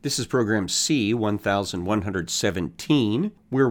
This is program C, 1117. We're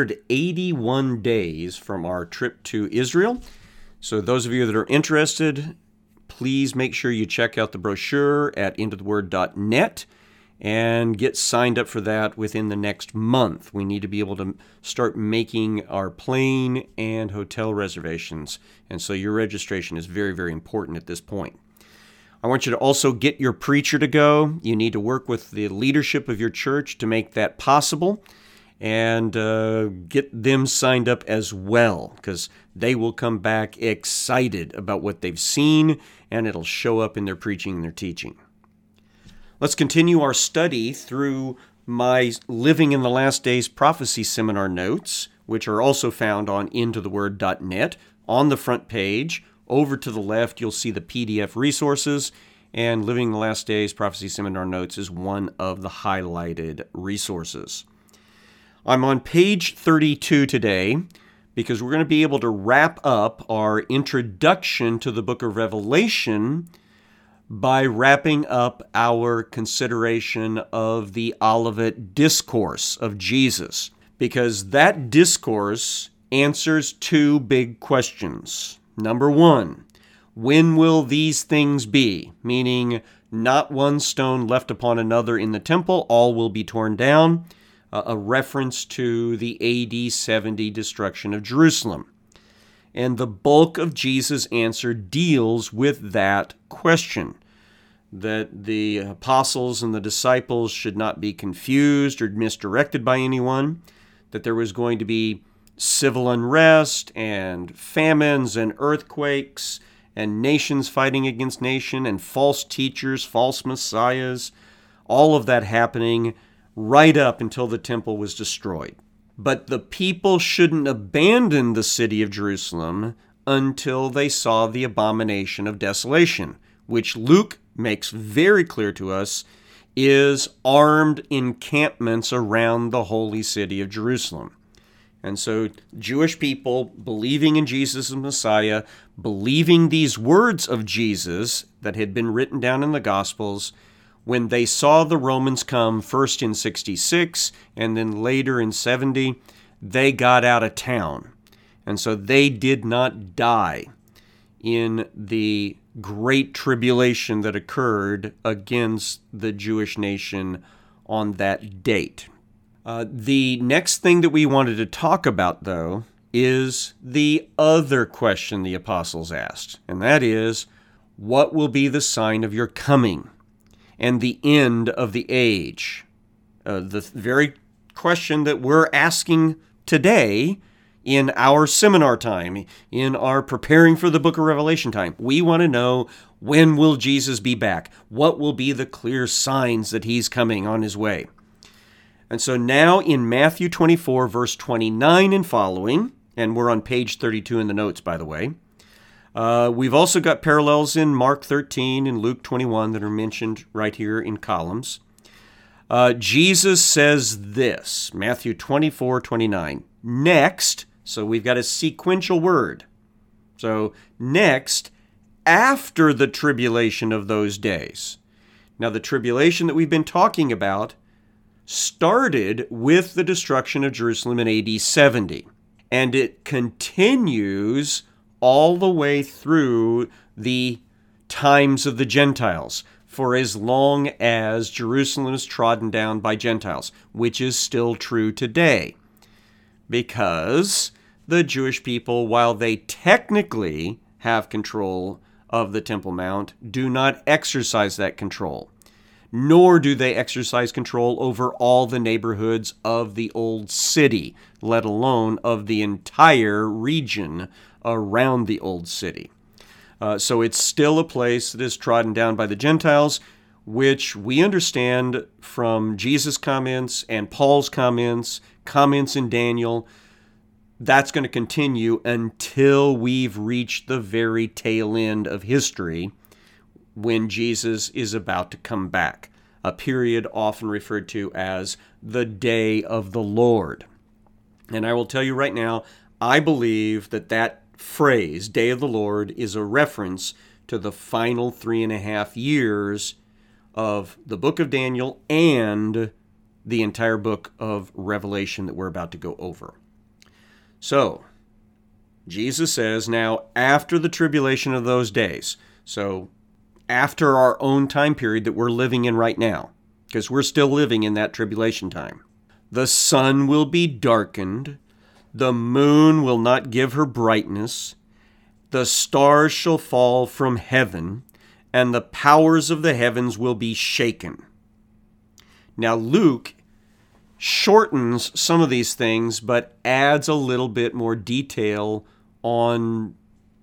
181 days from our trip to Israel. So those of you that are interested, please make sure you check out the brochure at intotheword.net and get signed up for that within the next month. We need to be able to start making our plane and hotel reservations. And so your registration is very, very important at this point. I want you to also get your preacher to go. You need to work with the leadership of your church to make that possible and get them signed up as well, because they will come back excited about what they've seen, and it'll show up in their preaching and their teaching. Let's continue our study through my Living in the Last Days Prophecy Seminar notes, which are also found on intotheword.net. On the front page, over to the left, you'll see the PDF resources, and Living in the Last Days Prophecy Seminar Notes is one of the highlighted resources. I'm on page 32 today because we're going to be able to wrap up our introduction to the book of Revelation by wrapping up our consideration of the Olivet Discourse of Jesus, because that discourse answers two big questions. Number one, when will these things be? Meaning, not one stone left upon another in the temple, all will be torn down. A reference to the AD 70 destruction of Jerusalem. And the bulk of Jesus' answer deals with that question, that the apostles and the disciples should not be confused or misdirected by anyone, that there was going to be civil unrest and famines and earthquakes and nations fighting against nation and false teachers, false messiahs, all of that happening right up until the temple was destroyed. But the people shouldn't abandon the city of Jerusalem until they saw the abomination of desolation, which Luke makes very clear to us is armed encampments around the holy city of Jerusalem. And so Jewish people believing in Jesus as Messiah, believing these words of Jesus that had been written down in the Gospels, when they saw the Romans come first in 66 and then later in 70, they got out of town. And so they did not die in the great tribulation that occurred against the Jewish nation on that date. The next thing that we wanted to talk about, though, is the other question the apostles asked, and that is, what will be the sign of your coming and the end of the age? The very question that we're asking today in our seminar time, in our preparing for the book of Revelation time. We want to know, when will Jesus be back? What will be the clear signs that he's coming on his way? And so now in Matthew 24, verse 29 and following, and we're on page 32 in the notes, by the way, we've also got parallels in Mark 13 and Luke 21 that are mentioned right here in columns. Jesus says this, Matthew 24, 29, next, so we've got a sequential word. So next, after the tribulation of those days. Now the tribulation that we've been talking about started with the destruction of Jerusalem in AD 70, and it continues all the way through the times of the Gentiles, for as long as Jerusalem is trodden down by Gentiles, which is still true today, because the Jewish people, while they technically have control of the Temple Mount, do not exercise that control, nor do they exercise control over all the neighborhoods of the old city, let alone of the entire region around the old city. So it's still a place that is trodden down by the Gentiles, which we understand from Jesus' comments and Paul's comments in Daniel. That's going to continue until we've reached the very tail end of history, when Jesus is about to come back, a period often referred to as the day of the Lord. And I will tell you right now, I believe that phrase, day of the Lord, is a reference to the final 3.5 years of the book of Daniel and the entire book of Revelation that we're about to go over. So, Jesus says, now after the tribulation of those days, so after our own time period that we're living in right now, because we're still living in that tribulation time, the sun will be darkened, the moon will not give her brightness, the stars shall fall from heaven, and the powers of the heavens will be shaken. Now, Luke shortens some of these things, but adds a little bit more detail on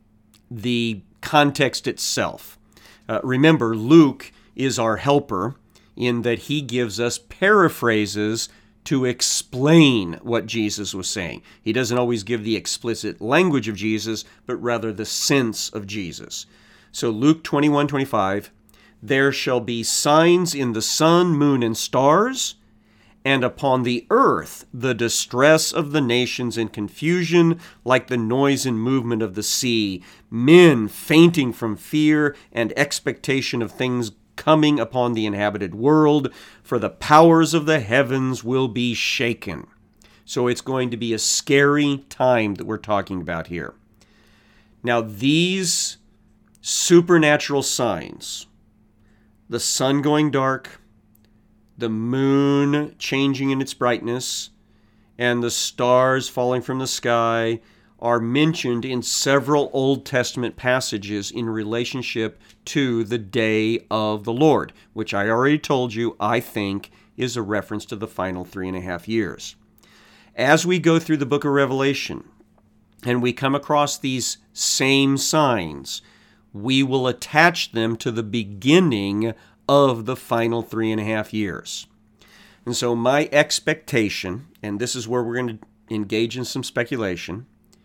the context itself. Remember, Luke is our helper in that he gives us paraphrases to explain what Jesus was saying. He doesn't always give the explicit language of Jesus, but rather the sense of Jesus. So Luke 21:25, there shall be signs in the sun, moon, and stars, and upon the earth the distress of the nations and confusion like the noise and movement of the sea, men fainting from fear and expectation of things coming upon the inhabited world, for the powers of the heavens will be shaken. So it's going to be a scary time that we're talking about here. Now, these supernatural signs, the sun going dark, the moon changing in its brightness, and the stars falling from the sky, are mentioned in several Old Testament passages in relationship to the day of the Lord, which I already told you I think is a reference to the final 3.5 years. As we go through the book of Revelation and we come across these same signs, we will attach them to the beginning of the final 3.5 years. And so my expectation, and this is where we're going to engage in some speculation,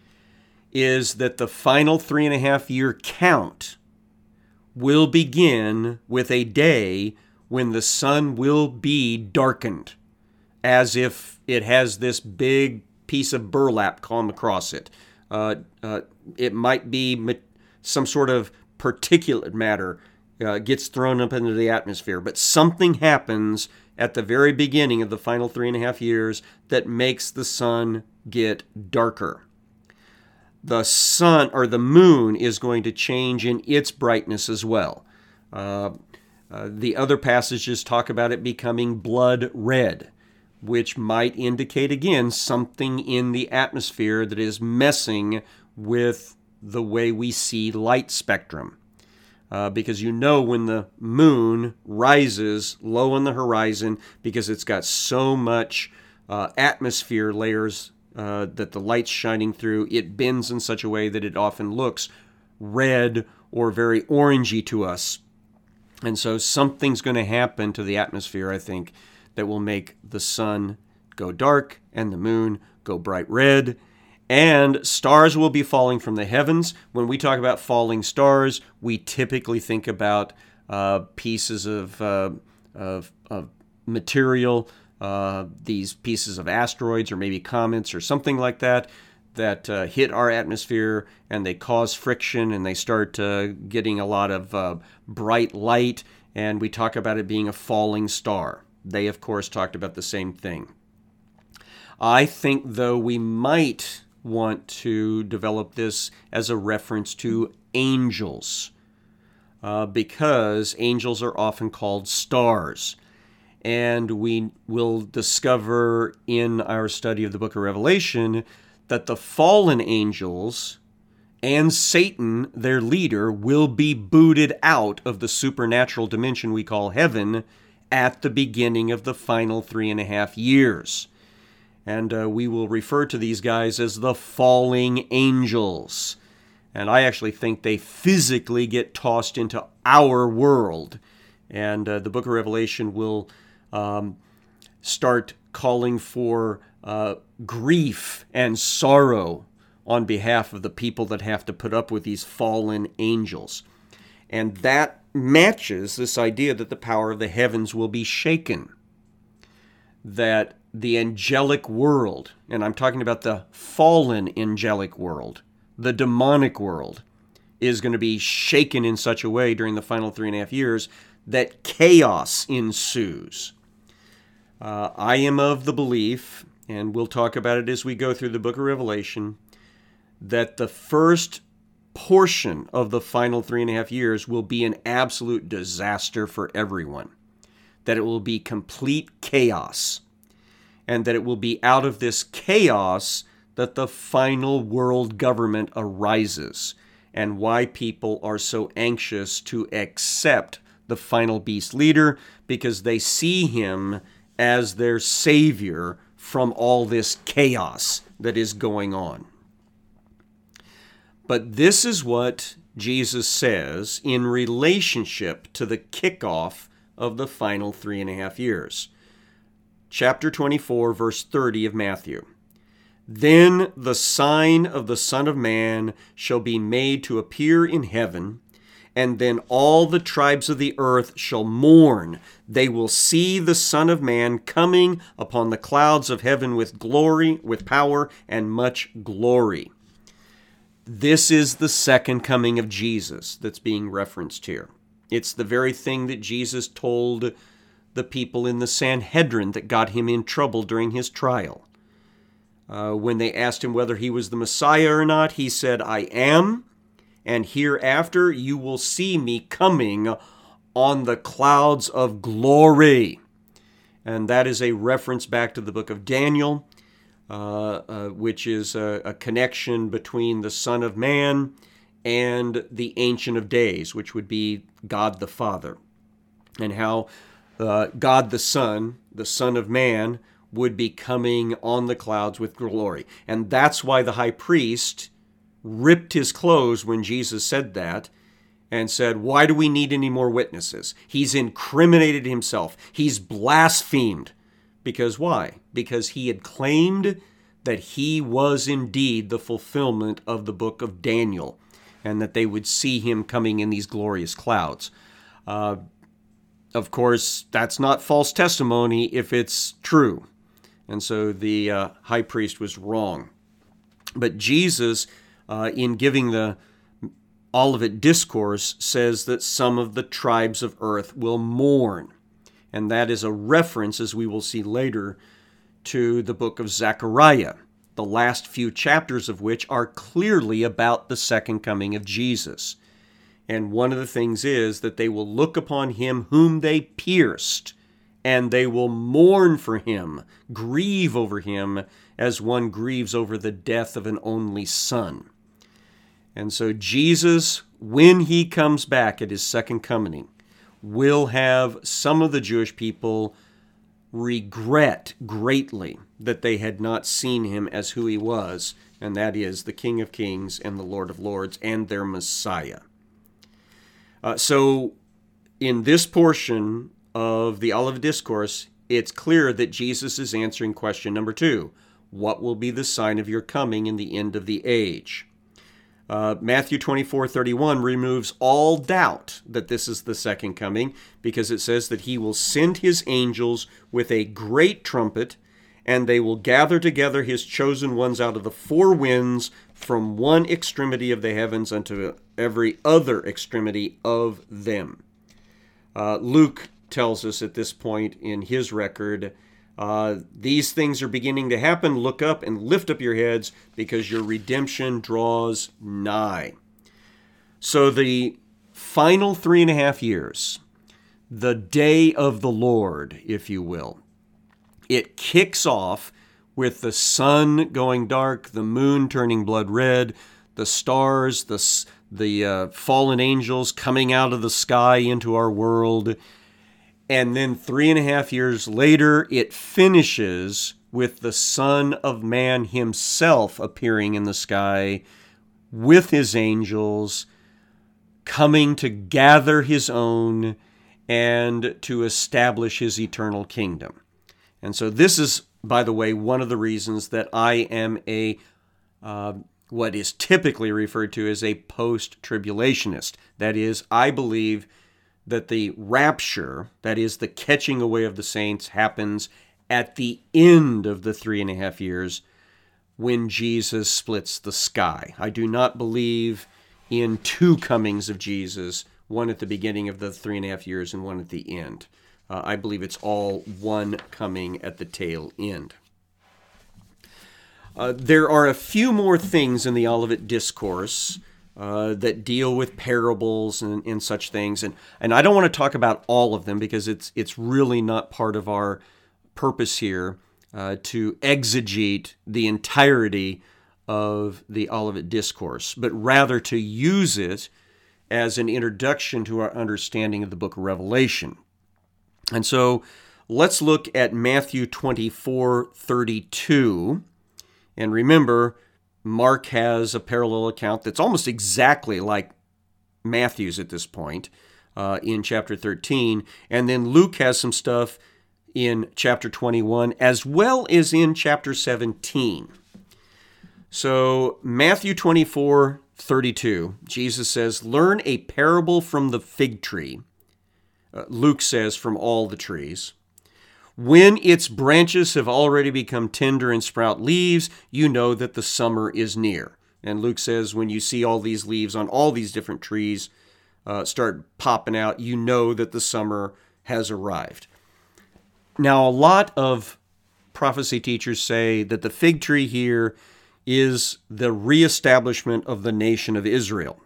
is that the final 3.5 year count will begin with a day when the sun will be darkened, as if it has this big piece of burlap come across it. It might be some sort of particulate matter gets thrown up into the atmosphere, but something happens at the very beginning of the final 3.5 years that makes the sun get darker. The sun or the moon is going to change in its brightness as well. The other passages talk about it becoming blood red, which might indicate again something in the atmosphere that is messing with the way we see light spectrum. Because you know when the moon rises low on the horizon, because it's got so much atmosphere layers that the light's shining through, it bends in such a way that it often looks red or very orangey to us. And so something's going to happen to the atmosphere, I think, that will make the sun go dark and the moon go bright red. And stars will be falling from the heavens. When we talk about falling stars, we typically think about pieces of material, these pieces of asteroids or maybe comets or something like that hit our atmosphere and they cause friction and they start getting a lot of bright light, and we talk about it being a falling star. They, of course, talked about the same thing. I think, though, we might want to develop this as a reference to angels, because angels are often called stars. And we will discover in our study of the book of Revelation that the fallen angels and Satan, their leader, will be booted out of the supernatural dimension we call heaven at the beginning of the final 3.5 years. And we will refer to these guys as the falling angels. And I actually think they physically get tossed into our world. And the book of Revelation will start calling for grief and sorrow on behalf of the people that have to put up with these fallen angels. And that matches this idea that the power of the heavens will be shaken. That the angelic world, and I'm talking about the fallen angelic world, the demonic world, is going to be shaken in such a way during the final 3.5 years that chaos ensues. I am of the belief, and we'll talk about it as we go through the book of Revelation, that the first portion of the final 3.5 years will be an absolute disaster for everyone. That it will be complete chaos. And that it will be out of this chaos that the final world government arises, and why people are so anxious to accept the final beast leader, because they see him as their savior from all this chaos that is going on. But this is what Jesus says in relationship to the kickoff of the final 3.5 years. Chapter 24, verse 30 of Matthew. Then the sign of the Son of Man shall be made to appear in heaven, and then all the tribes of the earth shall mourn. They will see the Son of Man coming upon the clouds of heaven with glory, with power, and much glory. This is the second coming of Jesus that's being referenced here. It's the very thing that Jesus told the people in the Sanhedrin that got him in trouble during his trial. When they asked him whether he was the Messiah or not, he said, "I am, and hereafter you will see me coming on the clouds of glory." And that is a reference back to the book of Daniel, which is a connection between the Son of Man and the Ancient of Days, which would be God the Father, and how God the Son of Man, would be coming on the clouds with glory. And that's why the high priest ripped his clothes when Jesus said that and said, "Why do we need any more witnesses?" He's incriminated himself. He's blasphemed. Because why? Because he had claimed that he was indeed the fulfillment of the book of Daniel, and that they would see him coming in these glorious clouds. Of course, that's not false testimony if it's true. And so the high priest was wrong. But Jesus, in giving the Olivet Discourse, says that some of the tribes of earth will mourn. And that is a reference, as we will see later, to the book of Zechariah, the last few chapters of which are clearly about the second coming of Jesus. And one of the things is that they will look upon him whom they pierced, and they will mourn for him, grieve over him, as one grieves over the death of an only son. And so Jesus, when he comes back at his second coming, will have some of the Jewish people regret greatly that they had not seen him as who he was, and that is the King of Kings and the Lord of Lords and their Messiah. So in this portion of the Olivet Discourse, it's clear that Jesus is answering question number 2. What will be the sign of your coming in the end of the age? Matthew 24:31 removes all doubt that this is the second coming, because it says that he will send his angels with a great trumpet, and they will gather together his chosen ones out of the 4 winds, from one extremity of the heavens unto every other extremity of them. Luke tells us at this point in his record, these things are beginning to happen. Look up and lift up your heads, because your redemption draws nigh. So the final 3.5 years, the day of the Lord, if you will, it kicks off with the sun going dark, the moon turning blood red, the stars, the fallen angels coming out of the sky into our world. And then 3.5 years later, it finishes with the Son of Man himself appearing in the sky with his angels, coming to gather his own and to establish his eternal kingdom. And so this is, by the way, one of the reasons that I am what is typically referred to as a post-tribulationist. That is, I believe that the rapture, that is the catching away of the saints, happens at the end of the 3.5 years when Jesus splits the sky. I do not believe in 2 comings of Jesus, one at the beginning of the 3.5 years and one at the end. I believe it's all one coming at the tail end. There are a few more things in the Olivet Discourse that deal with parables and such things. And I don't want to talk about all of them because it's really not part of our purpose here to exegete the entirety of the Olivet Discourse, but rather to use it as an introduction to our understanding of the book of Revelation. And so let's look at Matthew 24:32. And remember, Mark has a parallel account that's almost exactly like Matthew's at this point in chapter 13. And then Luke has some stuff in chapter 21 as well as in chapter 17. So Matthew 24:32, Jesus says, "Learn a parable from the fig tree." Luke says, "from all the trees. When its branches have already become tender and sprout leaves, you know that the summer is near." And Luke says, when you see all these leaves on all these different trees start popping out, you know that the summer has arrived. Now, a lot of prophecy teachers say that the fig tree here is the reestablishment of the nation of Israel.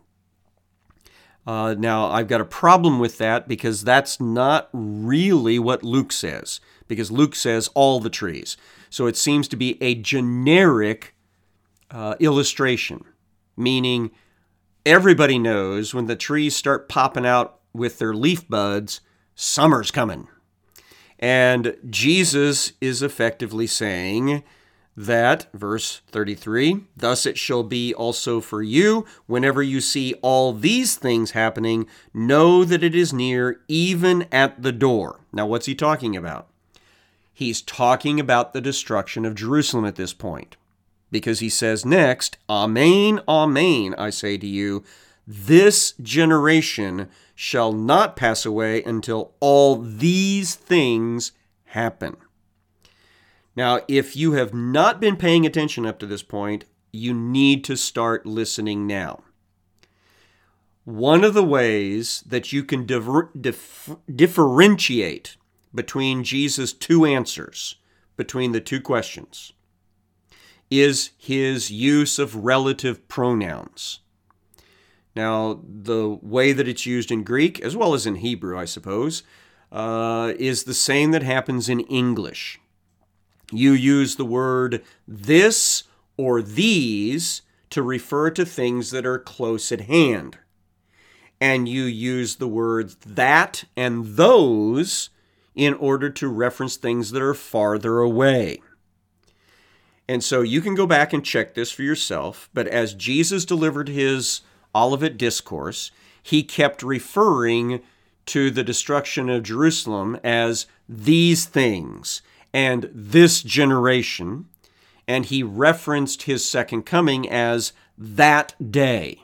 Now, I've got a problem with that because that's not really what Luke says, because Luke says all the trees. So it seems to be a generic illustration, meaning everybody knows when the trees start popping out with their leaf buds, summer's coming. And Jesus is effectively saying that, verse 33, "Thus it shall be also for you, whenever you see all these things happening, know that it is near, even at the door." Now, what's he talking about? He's talking about the destruction of Jerusalem at this point, because he says next, "Amen, amen, I say to you, this generation shall not pass away until all these things happen." Now, if you have not been paying attention up to this point, you need to start listening now. One of the ways that you can differentiate between Jesus' two answers, between the two questions, is his use of relative pronouns. Now, the way that it's used in Greek, as well as in Hebrew, I suppose, is the same that happens in English. You use the word this or these to refer to things that are close at hand. And you use the words that and those in order to reference things that are farther away. And so you can go back and check this for yourself, but as Jesus delivered his Olivet Discourse, he kept referring to the destruction of Jerusalem as these things and this generation, and he referenced his second coming as that day.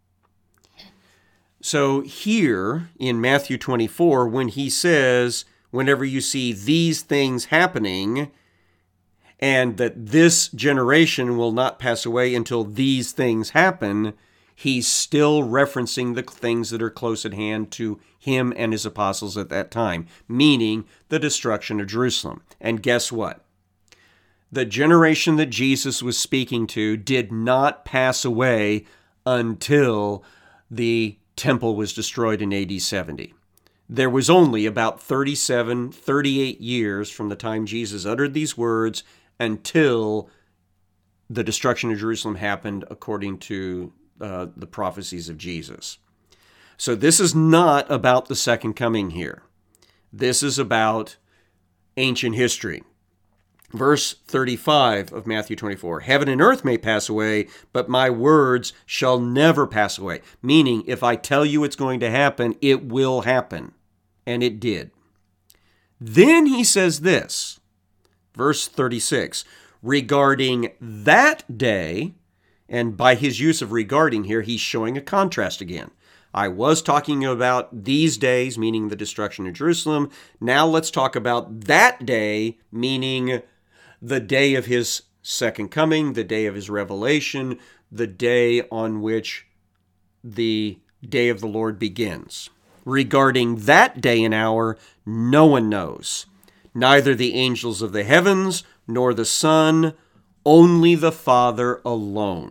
So here in Matthew 24, when he says, whenever you see these things happening, and that this generation will not pass away until these things happen, he's still referencing the things that are close at hand to him and his apostles at that time, meaning the destruction of Jerusalem. And guess what? The generation that Jesus was speaking to did not pass away until the temple was destroyed in AD 70. There was only about 38 years from the time Jesus uttered these words until the destruction of Jerusalem happened according to the prophecies of Jesus. So this is not about the second coming here. This is about ancient history. Verse 35 of Matthew 24, "Heaven and earth may pass away, but my words shall never pass away." Meaning, if I tell you it's going to happen, it will happen. And it did. Then he says this, verse 36, "Regarding that day," and by his use of regarding here, he's showing a contrast again. I was talking about these days, meaning the destruction of Jerusalem. Now let's talk about that day, meaning the day of his second coming, the day of his revelation, the day on which the day of the Lord begins. Regarding that day and hour, no one knows, neither the angels of the heavens nor the Son, only the Father alone.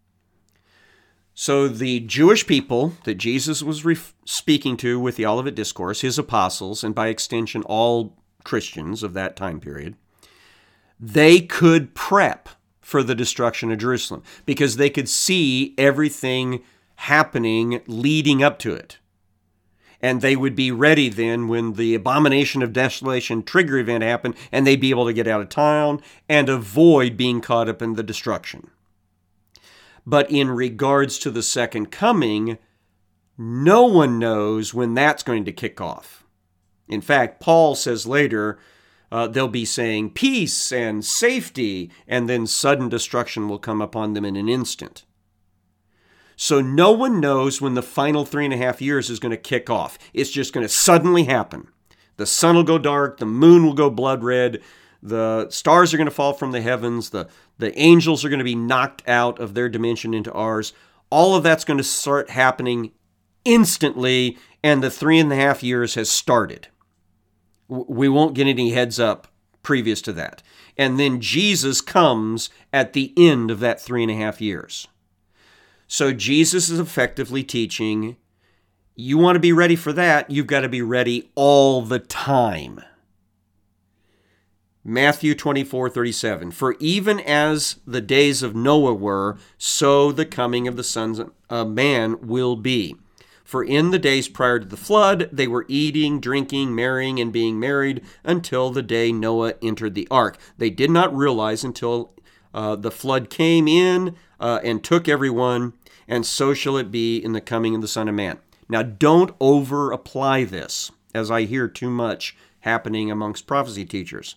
So the Jewish people that Jesus was speaking to with the Olivet Discourse, his apostles, and by extension all Christians of that time period, they could prep for the destruction of Jerusalem because they could see everything happening leading up to it. And they would be ready then when the abomination of desolation trigger event happened, and they'd be able to get out of town and avoid being caught up in the destruction. But in regards to the second coming, no one knows when that's going to kick off. In fact, Paul says later, they'll be saying peace and safety, and then sudden destruction will come upon them in an instant. So no one knows when the final 3.5 years is going to kick off. It's just going to suddenly happen. The sun will go dark, the moon will go blood red, the stars are going to fall from the heavens, the angels are going to be knocked out of their dimension into ours. All of that's going to start happening instantly, and the 3.5 years has started. We won't get any heads up previous to that. And then Jesus comes at the end of that 3.5 years. So Jesus is effectively teaching, you want to be ready for that, you've got to be ready all the time. Matthew 24:37, for even as the days of Noah were, so the coming of the sons of man will be. For in the days prior to the flood, they were eating, drinking, marrying, and being married until the day Noah entered the ark. They did not realize until the flood came in and took everyone, and so shall it be in the coming of the Son of Man. Now, don't over-apply this, as I hear too much happening amongst prophecy teachers.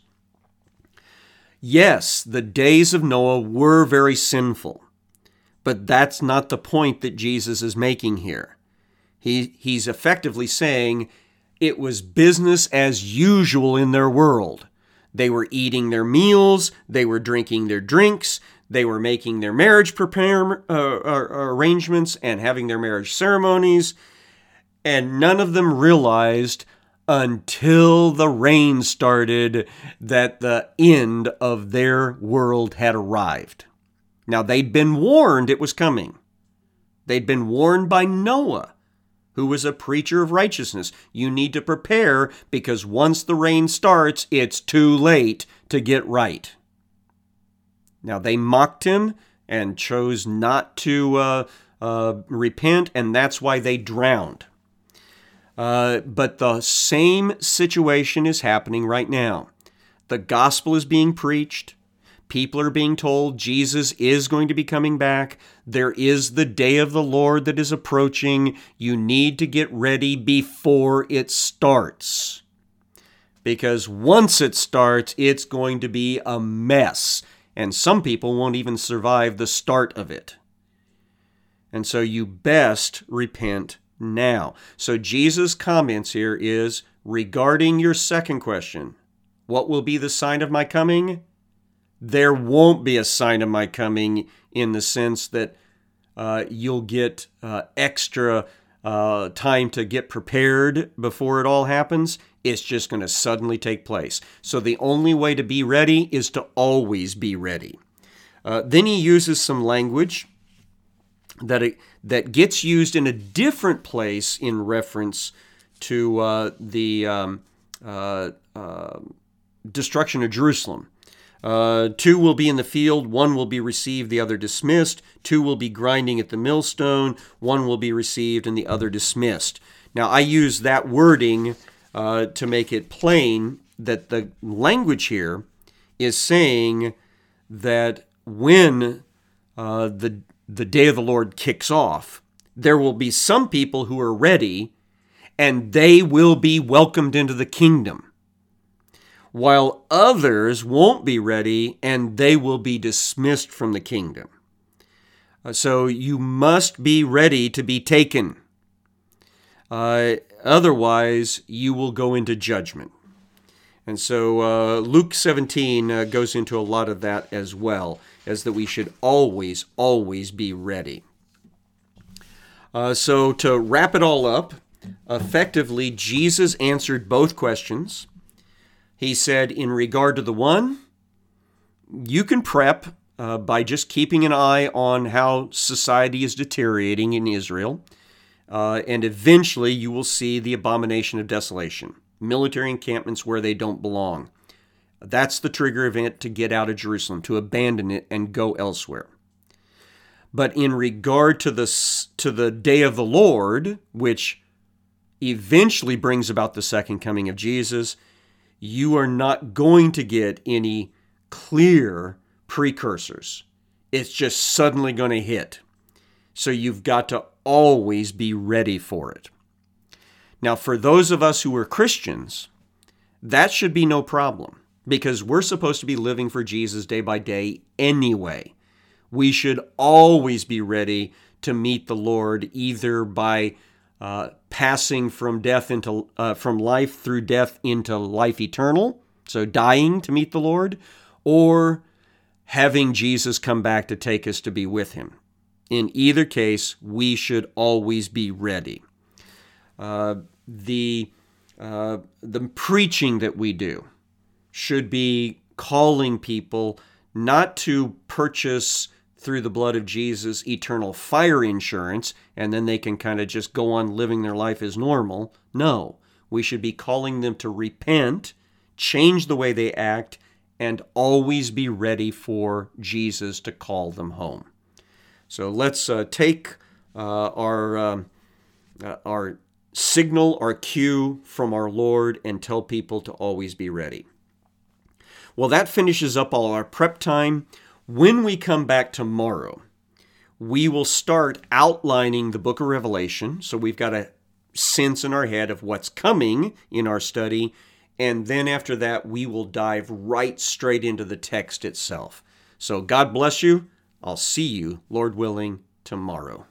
Yes, the days of Noah were very sinful, but that's not the point that Jesus is making here. He's effectively saying it was business as usual in their world. They were eating their meals, they were drinking their drinks, they were making their marriage arrangements and having their marriage ceremonies, and none of them realized until the rain started that the end of their world had arrived. Now, they'd been warned it was coming. They'd been warned by Noah, who was a preacher of righteousness. You need to prepare because once the rain starts, it's too late to get right. Now, they mocked him and chose not to repent, and that's why they drowned. But the same situation is happening right now. The gospel is being preached. People are being told Jesus is going to be coming back. There is the day of the Lord that is approaching. You need to get ready before it starts. Because once it starts, it's going to be a mess. And some people won't even survive the start of it. And so you best repent now. So Jesus' comments here is regarding your second question. What will be the sign of my coming? There won't be a sign of my coming in the sense that you'll get extra time to get prepared before it all happens. It's just going to suddenly take place. So the only way to be ready is to always be ready. Then he uses some language that gets used in a different place in reference to the destruction of Jerusalem. 2 will be in the field, 1 will be received, the other dismissed. 2 will be grinding at the millstone, 1 will be received, and the other dismissed. Now, I use that wording to make it plain that the language here is saying that when the day of the Lord kicks off, there will be some people who are ready, and they will be welcomed into the kingdom, while others won't be ready, and they will be dismissed from the kingdom. So you must be ready to be taken. Otherwise, you will go into judgment. And so Luke 17 goes into a lot of that as well, as that we should always, always be ready. So to wrap it all up, Effectively, Jesus answered both questions. He said, in regard to the one, you can prep by just keeping an eye on how society is deteriorating in Israel. And eventually you will see the abomination of desolation, military encampments where they don't belong. That's the trigger event to get out of Jerusalem, to abandon it and go elsewhere. But in regard to the day of the Lord, which eventually brings about the second coming of Jesus, you are not going to get any clear precursors. It's just suddenly going to hit. So you've got to always be ready for it. Now, for those of us who are Christians, that should be no problem, because we're supposed to be living for Jesus day by day anyway. We should always be ready to meet the Lord, either by passing from life through death into life eternal, so dying to meet the Lord, or having Jesus come back to take us to be with him. In either case, we should always be ready. The preaching that we do should be calling people not to purchase through the blood of Jesus eternal fire insurance, and then they can kind of just go on living their life as normal. No, we should be calling them to repent, change the way they act, and always be ready for Jesus to call them home. So let's take our signal, our cue from our Lord, and tell people to always be ready. Well, that finishes up all our prep time. When we come back tomorrow, we will start outlining the book of Revelation. So we've got a sense in our head of what's coming in our study. And then after that, we will dive right straight into the text itself. So God bless you. I'll see you, Lord willing, tomorrow.